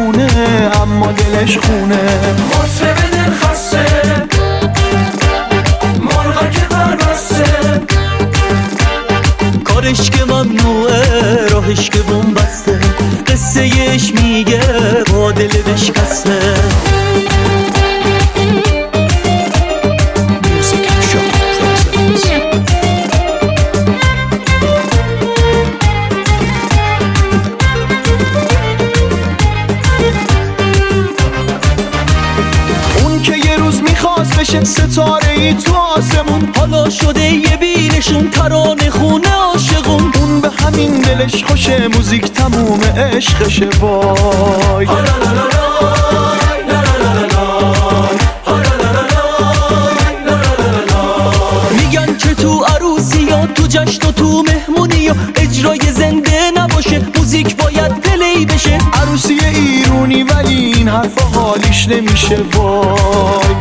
دیوونه اما دلش خونه. مطرب دل خسته، مرغا که بربسته، کارش که ممنوعه راهش که بومبسته، قصه یش میگه با دل بشکسته. بشه ستاره ای تو آسمون، حالا شده یه بینشون ترانه خونه عاشقون. اون به همین دلش خوشه موزیک تموم عشقشه. وای میگن که تو عروسی یا تو جشن و تو مهمونی یا اجرای زنده نباشه، موزیک باید پلی بشه. عروسی ایرونی ولی این حرفا حالیش نمیشه. وای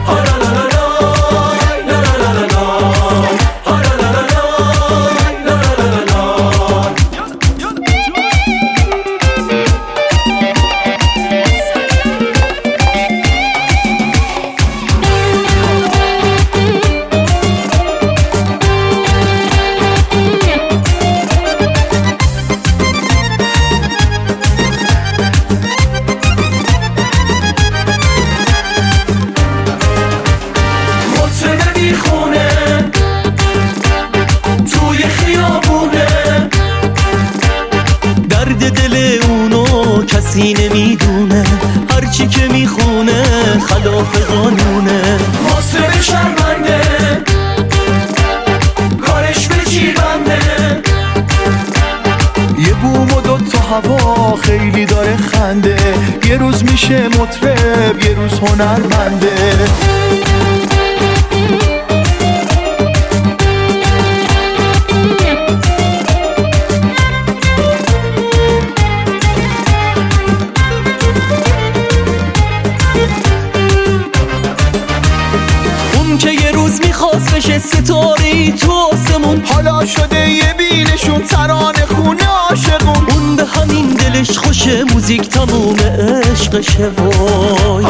دل اونو کسی نمیدونه، هرچی که میخونه خلاف قانونه. مطرب شرمنده، کارش به چی بنده، یه بوم و دوتا هوا خیلی داره خنده. یه روز میشه مطرب یه روز هنرمنده. که یه روز میخواست بشه ستاره تو آسمون، حالا شده یه بینشون ترانه خونه عاشقون. اون به همین دلش خوشه موزیک تموم عشقشه. وای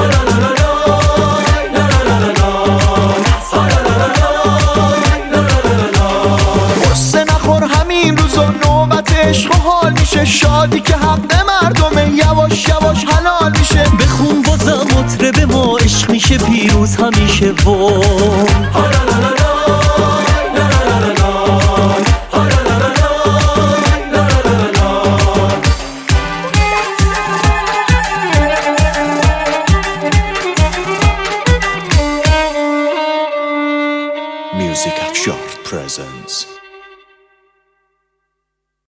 قصه نخور همین روزا نوبت عشق و حال میشه. شادی که حق مردمه یواش یواش حلال میشه. بخون بازم مطرب ما عشق میشه پیروز همیشه. Music Afshar presents